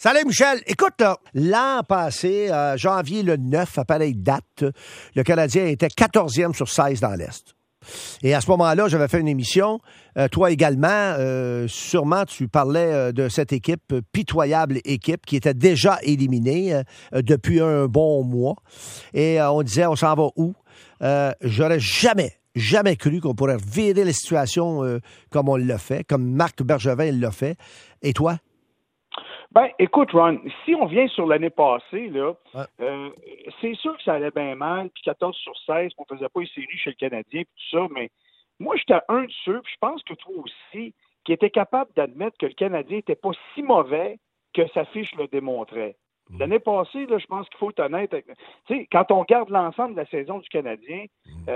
Salut Michel. Écoute, là, l'an passé, janvier le 9, à pareille date, le Canadien était 14e sur 16 dans l'Est. Et à ce moment-là, j'avais fait une émission. Toi également, sûrement, tu parlais de cette équipe, pitoyable équipe, qui était déjà éliminée depuis un bon mois. Et on disait, on s'en va où? J'aurais jamais cru qu'on pourrait virer la situation comme on l'a fait, comme Marc Bergevin l'a fait. Et toi? Ben, écoute, Ron, si on vient sur l'année passée, là, Ouais. c'est sûr que ça allait bien mal, puis 14 sur 16, qu'on faisait pas une série chez le Canadien, puis tout ça, mais moi, j'étais un de ceux, puis je pense que toi aussi, qui était capable d'admettre que le Canadien était pas si mauvais que sa fiche le démontrait. L'année passée, là, je pense qu'il faut être honnête. Tu sais, quand on regarde l'ensemble de la saison du Canadien,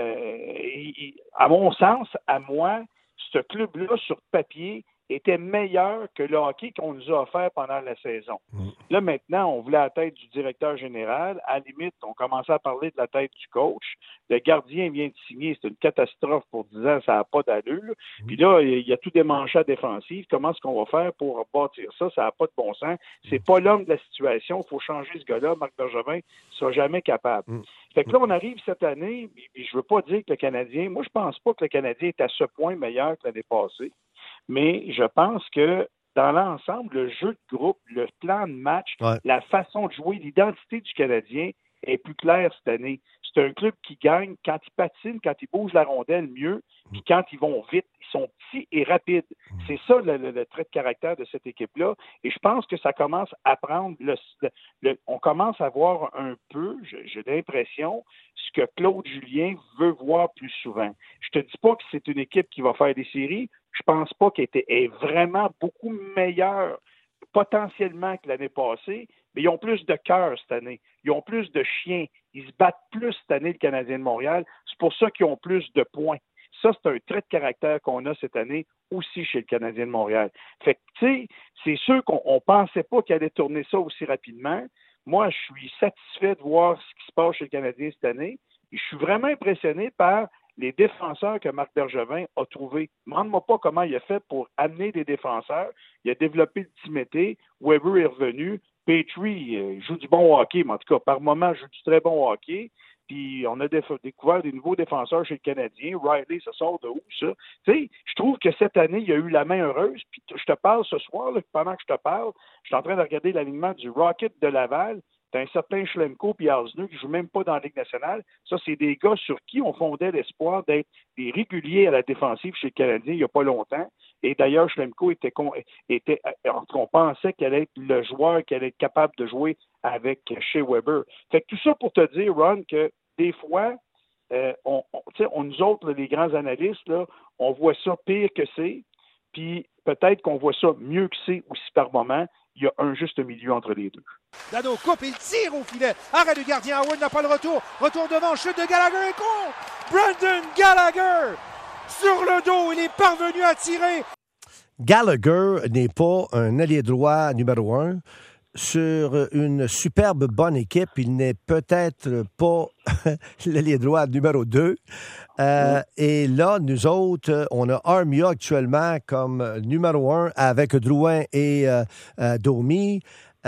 à mon sens, à moi, ce club-là, sur papier, était meilleur que le hockey qu'on nous a offert pendant la saison. Là, maintenant, on voulait la tête du directeur général. À la limite, on commençait à parler de la tête du coach. Le gardien vient de signer. C'est une catastrophe pour 10 ans. Ça n'a pas d'allure. Puis là, il y a tout démanché à défensive. Comment est-ce qu'on va faire pour bâtir ça? Ça n'a pas de bon sens. C'est pas l'homme de la situation. Il faut changer ce gars-là. Marc Bergevin ne sera jamais capable. Fait que là, on arrive cette année, puis je veux pas dire que le Canadien... Moi, je pense pas que le Canadien est à ce point meilleur que l'année passée. Mais je pense que dans l'ensemble, le jeu de groupe, le plan de match, la façon de jouer, l'identité du Canadien est plus claire cette année. C'est un club qui gagne quand il patine, quand il bouge la rondelle mieux, puis quand ils vont vite. Ils sont petits et rapides. C'est ça le trait de caractère de cette équipe-là. Et je pense que ça commence à prendre on commence à voir un peu, j'ai l'impression, ce que Claude Julien veut voir plus souvent. Je te dis pas que c'est une équipe qui va faire des séries. Je pense pas qu'elle est vraiment beaucoup meilleure potentiellement que l'année passée, mais ils ont plus de cœur cette année. Ils ont plus de chiens. Ils se battent plus cette année, le Canadien de Montréal. C'est pour ça qu'ils ont plus de points. Ça, c'est un trait de caractère qu'on a cette année aussi chez le Canadien de Montréal. Fait que, tu sais, c'est sûr qu'on pensait pas qu'il allait tourner ça aussi rapidement. Moi, je suis satisfait de voir ce qui se passe chez le Canadien cette année. Et je suis vraiment impressionné par les défenseurs que Marc Bergevin a trouvés. Demande-moi pas comment il a fait pour amener des défenseurs. Il a développé le team été. Weber est revenu. Petrie joue du bon hockey, mais en tout cas, par moment, joue du très bon hockey. Puis on a découvert des nouveaux défenseurs chez le Canadien. Riley, ça sort de où, ça? Tu sais, je trouve que cette année, il y a eu la main heureuse. Puis je te parle ce soir, là, pendant que je te parle, je suis en train de regarder l'alignement du Rocket de Laval. T'as un certain Schlemko puis Alsner qui ne jouent même pas dans la Ligue nationale. Ça, c'est des gars sur qui on fondait l'espoir d'être des réguliers à la défensive chez le Canadien il n'y a pas longtemps. Et d'ailleurs, Schlemko on pensait qu'elle allait être le joueur qui allait être capable de jouer avec Shea Weber. Fait que tout ça pour te dire, Ron, que des fois, nous autres, les grands analystes, là, on voit ça pire que c'est, puis peut-être qu'on voit ça mieux que c'est aussi par moment. Il y a un juste milieu entre les deux. Dano coupe, il tire au filet. Arrêt du gardien, Howard n'a pas le retour. Retour devant, chute de Gallagher et contre. Brendan Gallagher, sur le dos, il est parvenu à tirer. Gallagher n'est pas un allié droit numéro 1. Sur une superbe bonne équipe, il n'est peut-être pas l'allié droit numéro 2. Et là, nous autres, on a Armia actuellement comme numéro 1 avec Drouin et Domi.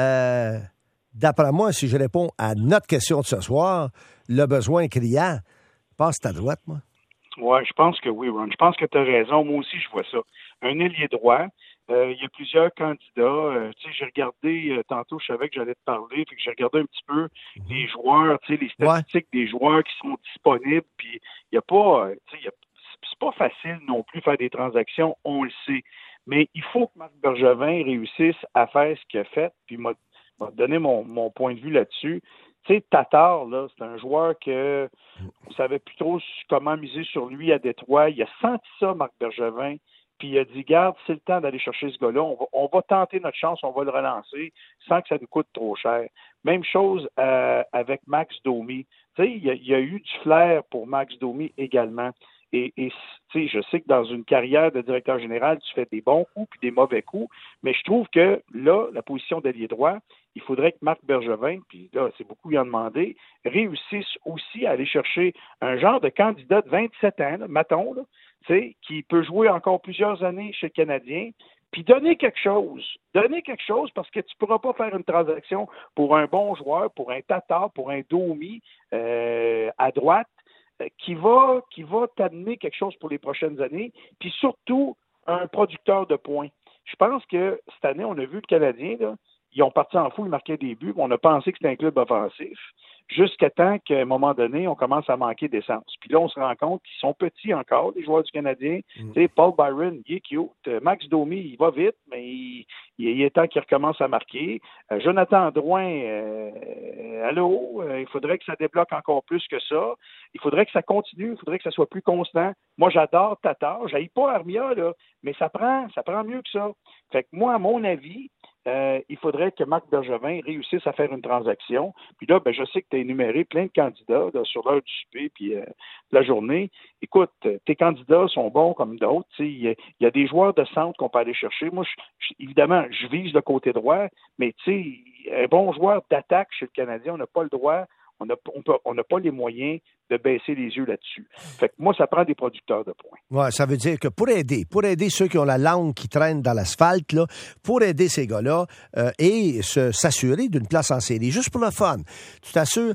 D'après moi, si je réponds à notre question de ce soir, le besoin criant, passe à droite, moi. Oui, je pense que oui, Ron. Je pense que tu as raison. Moi aussi, je vois ça. Un ailier droit. Il y a plusieurs candidats. Tu sais, j'ai regardé, tantôt, je savais que j'allais te parler, puis que j'ai regardé un petit peu les joueurs, tu sais, les statistiques des joueurs qui sont disponibles, puis il n'y a pas, tu sais, c'est pas facile non plus de faire des transactions, on le sait. Mais il faut que Marc Bergevin réussisse à faire ce qu'il a fait, puis m'a donné mon point de vue là-dessus. Tu sais, Tatar, là, c'est un joueur que on savait plus trop comment miser sur lui à Détroit. Il a senti ça, Marc Bergevin. Puis il a dit, garde, c'est le temps d'aller chercher ce gars-là. On va tenter notre chance, on va le relancer sans que ça nous coûte trop cher. Même chose avec Max Domi. Tu sais, il y a eu du flair pour Max Domi également. Et tu sais, je sais que dans une carrière de directeur général, tu fais des bons coups puis des mauvais coups, mais je trouve que là, la position d'ailier droit, il faudrait que Marc Bergevin, puis là, c'est beaucoup lui en demander, réussisse aussi à aller chercher un genre de candidat de 27 ans, là, mettons, là, tu sais, qui peut jouer encore plusieurs années chez le Canadien, Puis donnez quelque chose. Donnez quelque chose parce que tu ne pourras pas faire une transaction pour un bon joueur, pour un Tatar, pour un Domi à droite qui va t'amener quelque chose pour les prochaines années. Puis surtout, un producteur de points. Je pense que cette année, on a vu le Canadien, là, ils ont parti en fou, ils marquaient des buts. On a pensé que c'était un club offensif jusqu'à temps qu'à un moment donné, on commence à manquer d'essence. Puis là, on se rend compte qu'ils sont petits encore, les joueurs du Canadien. Tu sais, Paul Byron, il est cute. Max Domi, il va vite, mais il est temps qu'il recommence à marquer. Jonathan Drouin, il faudrait que ça débloque encore plus que ça. Il faudrait que ça continue, il faudrait que ça soit plus constant. Moi, j'adore Tatar. J'haïs pas Armia, là, mais ça prend mieux que ça. Fait que moi, à mon avis, il faudrait que Marc Bergevin réussisse à faire une transaction. Puis là, je sais que tu as énuméré plein de candidats là, sur l'heure du souper puis de la journée. Écoute, tes candidats sont bons comme d'autres. Il y a des joueurs de centre qu'on peut aller chercher. Moi, évidemment, je vise le côté droit, mais un bon joueur d'attaque chez le Canadien, on n'a pas le droit. On n'a pas les moyens de baisser les yeux là-dessus. Fait que moi, ça prend des producteurs de points. Ouais, ça veut dire que pour aider ceux qui ont la langue qui traîne dans l'asphalte, là, pour aider ces gars-là et s'assurer d'une place en série, juste pour le fun, tu t'assures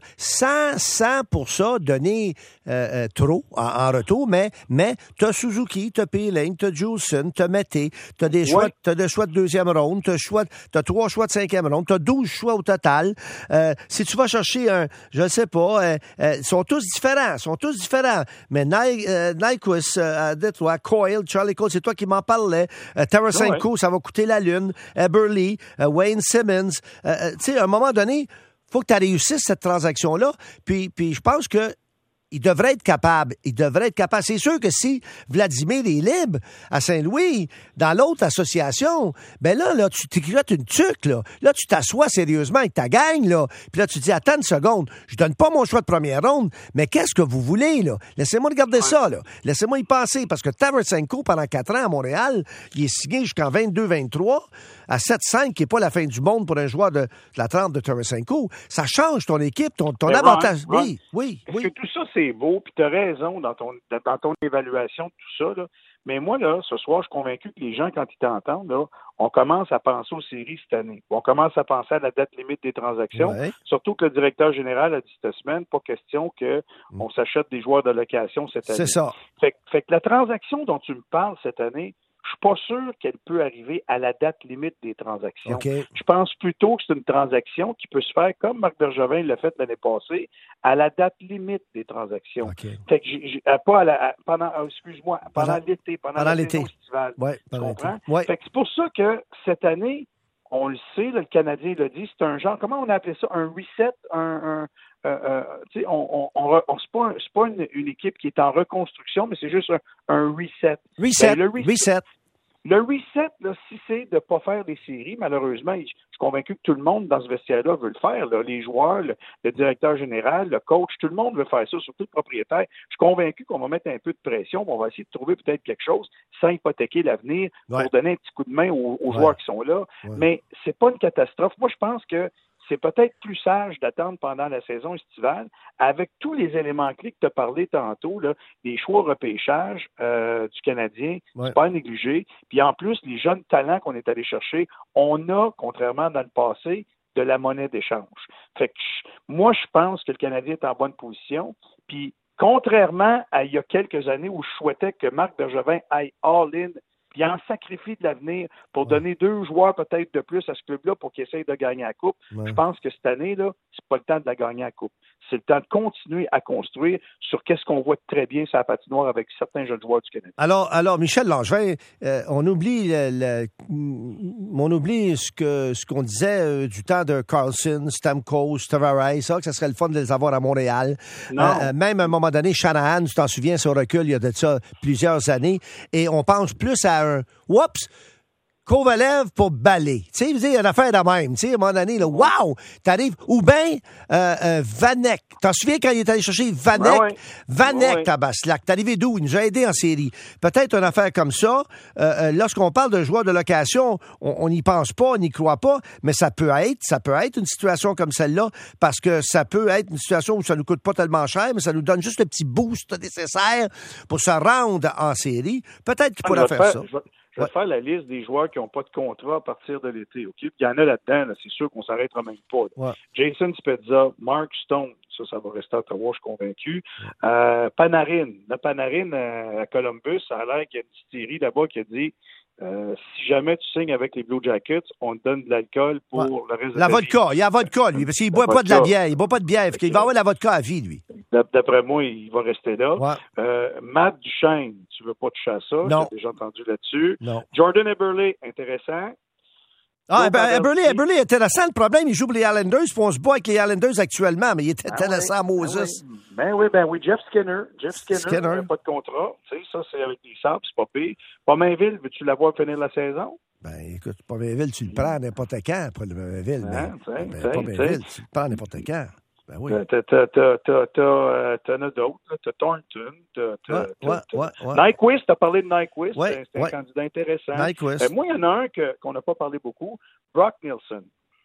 sans pour ça donner trop en retour, mais t'as Suzuki, t'as Peeling, t'as Juleson, t'as Mété, t'as des choix, t'as des choix de deuxième ronde, t'as 3 choix de cinquième ronde, t'as 12 choix au total. Si tu vas chercher je sais pas, sont tous différents. Mais Nyquist, Detroit, Coyle, Charlie Cole, c'est toi qui m'en parlais. Tarasenko, ça va coûter la lune. Burley, Wayne Simmons. Tu sais, à un moment donné, faut que tu réussisses cette transaction-là. Puis je pense que il devrait être capable. C'est sûr que si Vladimir est libre à Saint-Louis, dans l'autre association, là, tu t'éclates une tuque, là. Là, tu t'assois sérieusement avec ta gang, là. Puis là, tu dis, attends une seconde, je donne pas mon choix de première ronde, mais qu'est-ce que vous voulez, là? Laissez-moi regarder ça, là. Laissez-moi y penser, parce que Tarasenko, pendant 4 ans à Montréal, il est signé jusqu'en 22-23, à 7-5, qui n'est pas la fin du monde pour un joueur de la trempe de Tarasenko. Ça change ton équipe, ton avantage. Oui. Est-ce que tout ça, c'est beau, puis tu as raison dans ton évaluation de tout ça, là. Mais moi, là, ce soir, je suis convaincu que les gens, quand ils t'entendent, là, on commence à penser aux séries cette année. On commence à penser à la date limite des transactions. Ouais. Surtout que le directeur général a dit cette semaine, pas question qu'on s'achète des joueurs de location cette année. C'est ça. Fait que la transaction dont tu me parles cette année, je suis pas sûr qu'elle peut arriver à la date limite des transactions. Okay. Je pense plutôt que c'est une transaction qui peut se faire, comme Marc Bergevin l'a fait l'année passée, à la date limite des transactions. Okay. Fait que pendant l'été, pendant la saison estivale. Ouais, tu comprends? Ouais. Fait que c'est pour ça que cette année, on le sait, là, le Canadien l'a dit, c'est un genre, comment on a appelé ça? Un reset, c'est pas une équipe qui est en reconstruction, mais c'est juste un reset. Reset. Le reset, là, si c'est de ne pas faire des séries, malheureusement, je suis convaincu que tout le monde dans ce vestiaire-là veut le faire. Là. Les joueurs, le directeur général, le coach, tout le monde veut faire ça, surtout le propriétaire. Je suis convaincu qu'on va mettre un peu de pression, on va essayer de trouver peut-être quelque chose sans hypothéquer l'avenir pour donner un petit coup de main aux joueurs qui sont là. Ouais. Mais c'est pas une catastrophe. Moi, je pense que c'est peut-être plus sage d'attendre pendant la saison estivale avec tous les éléments clés que tu as parlé tantôt, là, les choix repêchage du Canadien, c'est pas à négliger. Puis en plus, les jeunes talents qu'on est allé chercher, on a, contrairement dans le passé, de la monnaie d'échange. Fait que moi, je pense que le Canadien est en bonne position. Puis contrairement à il y a quelques années où je souhaitais que Marc Bergevin aille all-in puis en sacrifie de l'avenir pour donner 2 joueurs peut-être de plus à ce club-là pour qu'il essaye de gagner la Coupe. Je pense que cette année-là, c'est pas le temps de la gagner la Coupe. C'est le temps de continuer à construire sur qu'est-ce qu'on voit très bien sur la patinoire avec certains jeunes joueurs du Canada. Alors Michel Langevin, on oublie ce qu'on disait du temps de Carlson, Stamkos, Tavares, ça, que ça serait le fun de les avoir à Montréal. Même à un moment donné, Shanahan, tu t'en souviens, son recul, il y a de ça plusieurs années, et on pense plus à Kovalev pour Ballet. Tu sais, il y a une affaire de même. Tu sais, à un moment donné, là, wow! T'arrives. Ou bien, Vanek. T'en souviens quand il est allé chercher Vanek? Vanek, Tabaslac. T'es arrivé d'où? Il nous a aidé en série. Peut-être une affaire comme ça. Lorsqu'on parle de joueurs de location, on n'y pense pas, on n'y croit pas, mais ça peut être une situation comme celle-là, parce que ça peut être une situation où ça nous coûte pas tellement cher, mais ça nous donne juste le petit boost nécessaire pour se rendre en série. Peut-être qu'il pourrait faire ça. Je vais te faire la liste des joueurs qui n'ont pas de contrat à partir de l'été. OK? Puis il y en a là-dedans, là, c'est sûr qu'on ne s'arrêtera même pas. Ouais. Jason Spezza, Mark Stone, ça va rester à Ottawa, je suis convaincu. Panarin. Le Panarin à Columbus, ça a l'air qu'il y a une petite série là-bas qui a dit si jamais tu signes avec les Blue Jackets, on te donne de l'alcool pour le reste de la ta vodka. vie. Il y a la vodka, lui, parce qu'il ne boit pas de la bière. Il ne boit pas de bière. Il va avoir la vodka à vie, lui. D'après moi, il va rester là. Ouais. Matt Duchesne, tu veux pas toucher à ça? Non. J'ai déjà entendu là-dessus. Non. Jordan Eberle, intéressant. Eberle est intéressant. Le problème, il joue pour les Islanders, puis on se bat avec les Islanders actuellement, mais il est intéressant, Moses. Ben oui. Jeff Skinner. N'a pas de contrat. Tu sais, ça, c'est avec les Sabres, c'est pas pire. Pominville, veux-tu l'avoir finir la saison? Ben, écoute, Pominville, tu le prends n'importe quand, pas le Pominville. Pominville, tu le prends n'importe quand. Ben oui. T'en as d'autres. T'as Thornton. Nyquist, t'as parlé de Nyquist. C'est un candidat intéressant. Moi, il y en a un qu'on n'a pas parlé beaucoup. Brock Nelson.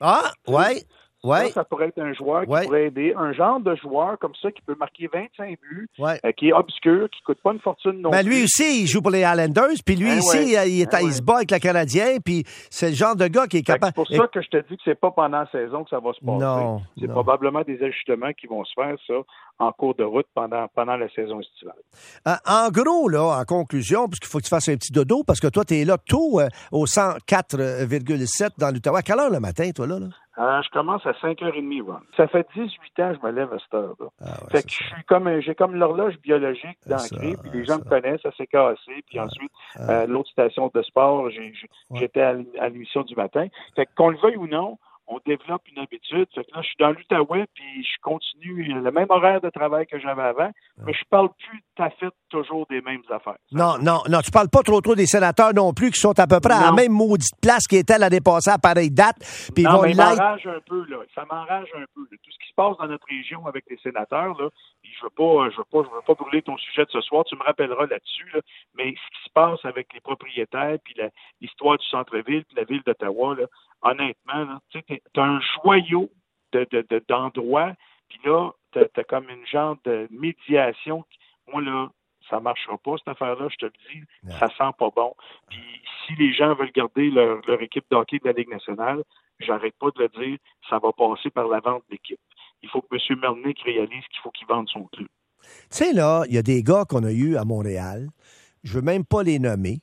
Ça pourrait être un joueur qui pourrait aider. Un genre de joueur comme ça qui peut marquer 25 buts, qui est obscur, qui ne coûte pas une fortune non plus. Lui aussi, il joue pour les Islanders, puis lui il se bat avec le Canadien, puis c'est le genre de gars qui est capable... C'est pour ça que je te dis que c'est pas pendant la saison que ça va se passer. Non. Probablement des ajustements qui vont se faire, ça, en cours de route pendant la saison estivale. En gros, là, en conclusion, parce qu'il faut que tu fasses un petit dodo, parce que toi, tu es là tôt au 104,7 dans l'Ottawa. À quelle heure le matin, toi, là? Je commence à 5h30, Ron. Ça fait 18 ans que je me lève à cette heure-là. Fait que j'ai comme l'horloge biologique d'ancré, puis les gens me connaissent, ça s'est cassé, puis ensuite, l'autre station de sport, j'étais à l'émission du matin. Fait que qu'on le veuille ou non, on développe une habitude. Fait que là, je suis dans l'Outaouais, puis je continue le même horaire de travail que j'avais avant, mais je parle plus tout à fait toujours des mêmes affaires. Non, tu parles pas trop des sénateurs non plus, qui sont à peu près à la même maudite place qui était l'année passée à pareille date. Puis non, mais m'enrage un peu, là. Ça m'enrage un peu, là. Tout ce qui se passe dans notre région avec les sénateurs, là, je veux pas brûler ton sujet de ce soir, tu me rappelleras là-dessus, là, mais ce qui se passe avec les propriétaires, puis l'histoire du centre-ville, puis la ville d'Ottawa, là, honnêtement, là, tu sais, t'as un joyau d'endroits, puis là, t'as comme une genre de médiation. Moi, là, ça marchera pas, cette affaire-là, je te le dis. Non. Ça sent pas bon. Puis si les gens veulent garder leur équipe de hockey de la Ligue nationale, j'arrête pas de le dire, ça va passer par la vente d'équipe. Il faut que M. Melnyk réalise qu'il faut qu'il vende son club. Tu sais, là, il y a des gars qu'on a eus à Montréal, je veux même pas les nommer,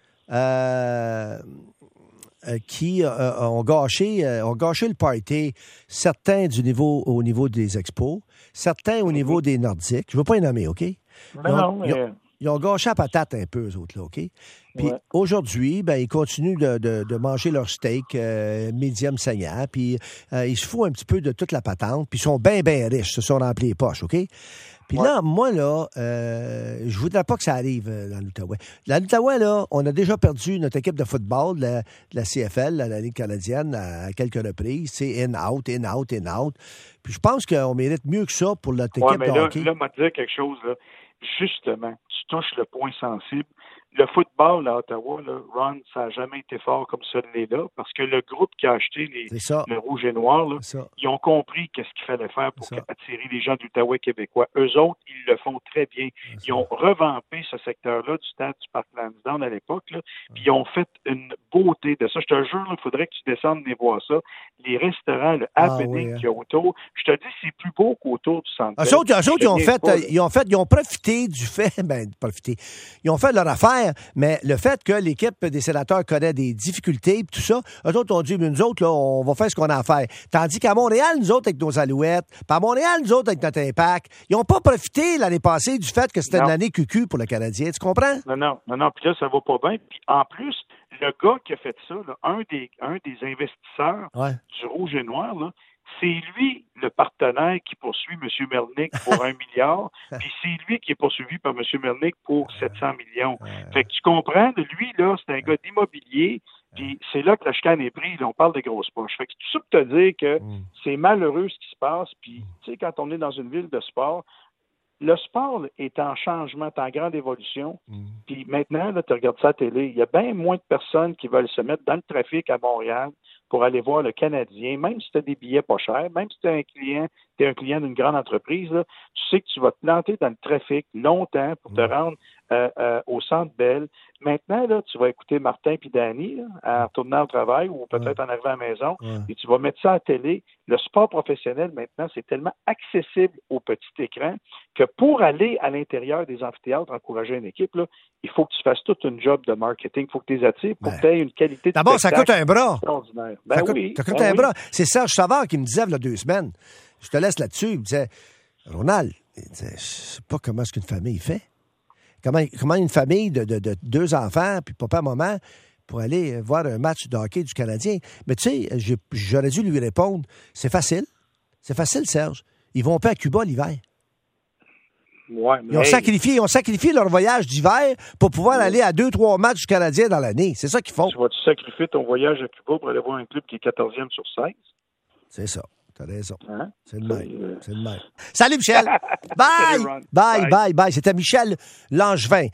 qui ont gâché le party, certains au niveau des expos, certains au niveau des Nordiques. Je ne veux pas les nommer, OK? Ils ont gâché la patate un peu, eux autres, là, OK? Puis aujourd'hui, ils continuent de manger leur steak médium saignant, puis ils se foutent un petit peu de toute la patente, puis ils sont bien, bien riches, se sont remplis les poches, OK? Puis là, moi, là, je voudrais pas que ça arrive dans l'Outaouais. Dans l'Outaouais, là, on a déjà perdu notre équipe de football de la CFL, la Ligue canadienne, à quelques reprises. C'est in-out. Puis je pense qu'on mérite mieux que ça pour notre équipe de hockey. Là, m'a dit quelque chose, là. Justement, tu touches le point sensible. Le football à Ottawa, là, Ron, ça n'a jamais été fort comme ça l'est là, parce que le groupe qui a acheté le rouge et noir, là, ils ont compris qu'est-ce qu'il fallait faire pour attirer les gens d'Outaouais québécois. Eux autres, ils le font très bien. Ils ont revampé ce secteur-là du stade du Parc Lansdowne à l'époque, là, puis ils ont fait une beauté de ça. Je te jure, il faudrait que tu descendes et voir ça. Les restaurants, le happening qu'il y a autour, je te dis, c'est plus beau qu'autour du centre. Eux autres, ils ont profité du fait, ils ont fait leur affaire, mais le fait que l'équipe des sénateurs connaît des difficultés et tout ça, eux autres ont dit, mais nous autres, là, on va faire ce qu'on a à faire. Tandis qu'à Montréal, nous autres, avec nos Alouettes, puis à Montréal, nous autres, avec notre Impact, ils n'ont pas profité l'année passée du fait que c'était une année cucu pour le Canadien. Tu comprends? Non. Puis là, ça va pas bien. Puis en plus, le gars qui a fait ça, là, un des investisseurs du Rouge et Noir, là, c'est lui le partenaire qui poursuit M. Melnyk pour 1 milliard, puis c'est lui qui est poursuivi par M. Melnyk pour 700 millions. Fait que tu comprends, lui, là, c'est un gars d'immobilier, puis c'est là que la chicane est prise, là, on parle de grosses poches. Fait que tout ça pour te dire que c'est malheureux ce qui se passe, puis tu sais, quand on est dans une ville de sport, le sport là, est en changement, est en grande évolution. Puis maintenant, là, tu regardes ça à la télé, il y a bien moins de personnes qui veulent se mettre dans le trafic à Montréal, pour aller voir le Canadien, même si tu as des billets pas chers, même si tu es un client d'une grande entreprise, là, tu sais que tu vas te planter dans le trafic longtemps pour te rendre au Centre Bell. Maintenant, là, tu vas écouter Martin puis Danny là, en retournant au travail ou peut-être en arrivant à la maison et tu vas mettre ça à la télé. Le sport professionnel, maintenant, c'est tellement accessible au petit écran que pour aller à l'intérieur des amphithéâtres, encourager une équipe, là, il faut que tu fasses toute une job de marketing. Il faut que tu les attires pour que tu aies une qualité de d'abord, ça coûte un bras. extraordinaire. Ça coûte un bras. C'est Serge Savard qui me disait il y a 2 semaines. Je te laisse là-dessus. Il me disait, Ronald, je sais pas comment est-ce qu'une famille fait. Comment une famille de 2 enfants, puis papa, maman, pour aller voir un match de hockey du Canadien. Mais tu sais, j'aurais dû lui répondre, c'est facile. C'est facile, Serge. Ils vont pas à Cuba l'hiver. Ouais, Ils ont sacrifié leur voyage d'hiver pour pouvoir aller à 2-3 matchs du Canadien dans l'année. C'est ça qu'ils font. Tu vas-tu sacrifier ton voyage à Cuba pour aller voir un club qui est 14e sur 16? C'est ça. T'as raison. Hein? C'est le même. C'est le même. Salut, Michel. Bye. Salut, Ron. Bye. C'était Michel Langevin.